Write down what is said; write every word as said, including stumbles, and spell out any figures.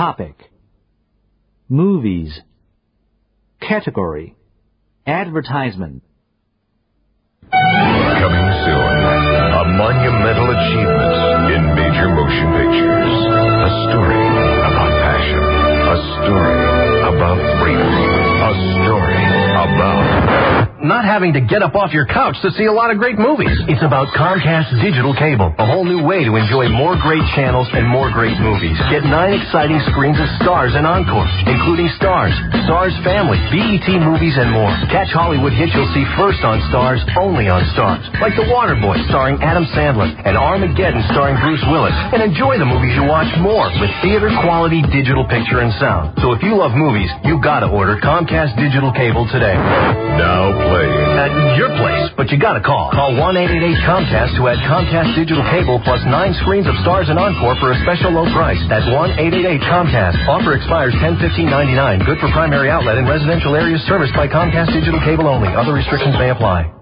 Topic. Movies. Category. Advertisement. Coming soon, a monumental achievement in major motion pictures. A story about passion. A story about freedom. A story about not having to get up off your couch to see a lot of great movies. It's about Comcast Digital Cable, a whole new way to enjoy more great channels and more great movies. Get nine exciting screens of Stars and Encore, including Stars, Stars Family, B E T movies, and more. Catch Hollywood hits you'll see first on Stars, only on Stars, like The Waterboy starring Adam Sandler and Armageddon starring Bruce Willis. And enjoy the movies you watch more with theater-quality digital picture and sound. So if you love movies, you gotta order Comcast Digital Cable today. Now playing at your place, but you gotta call. Call one eight eight eight Comcast to add Comcast Digital Cable plus nine screens of Stars and Encore for a special low price. That's one eight eight eight Comcast. Offer expires ten fifteen ninety-nine. Good for primary outlet in residential areas serviced by Comcast Digital Cable only. Other restrictions may apply.